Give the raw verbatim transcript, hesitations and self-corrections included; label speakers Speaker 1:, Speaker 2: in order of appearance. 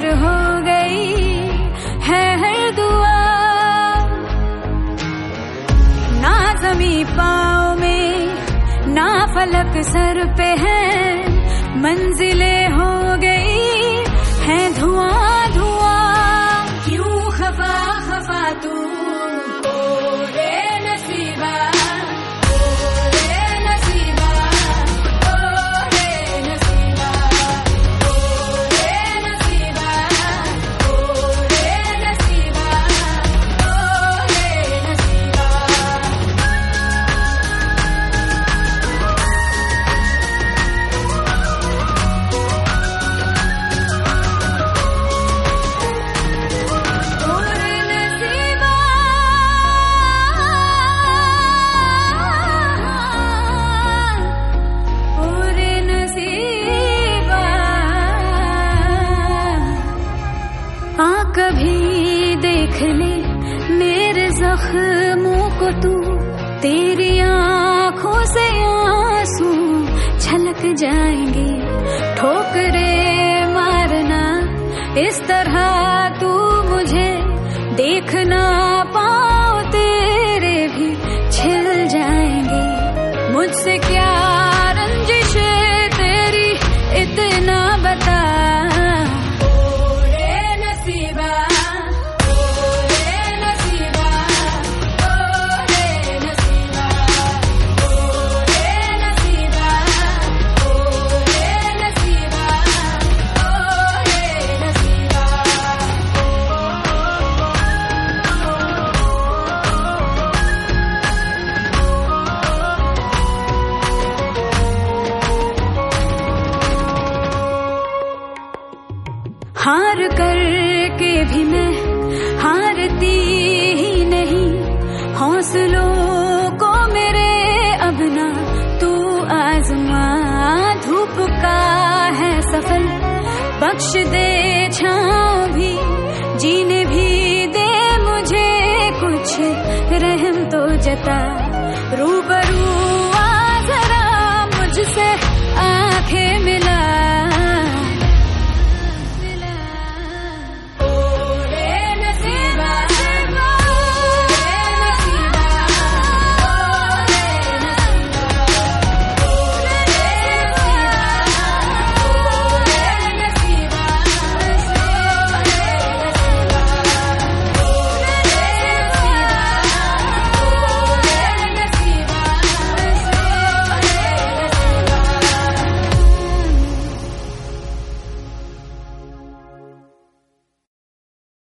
Speaker 1: पर हो गई है हर दुआ। ना ज़मीं पाँव में ना फलक सर पे है, मंजिलें हो गई है धुआं धुआं। क्यों खफा खफा तू ओ रे नसीबा, ओ रे नसीबा, ओ रे नसीबा, ओ रे नसीबा, ओ रे नसीबा, ओ रे नसीबा। कभी देख ले मेरे जख्मों को तू, तेरी आंखों से आंसू छलक जाएंगे। ठोकरे मारना इस तरह तू मुझे देख ना पाओ, तेरे भी छिल जाएंगे। मुझसे क्या रंजिश तेरी इतना बता, हार करके भी मैं हारती ही नहीं। हौसलों को मेरे अब ना तू आजमा, धूप का है सफल बख्श दे छाँव भी, जीने भी दे मुझे कुछ रहम तो जता। रूबरू आ जरा मुझसे आंखें मिला,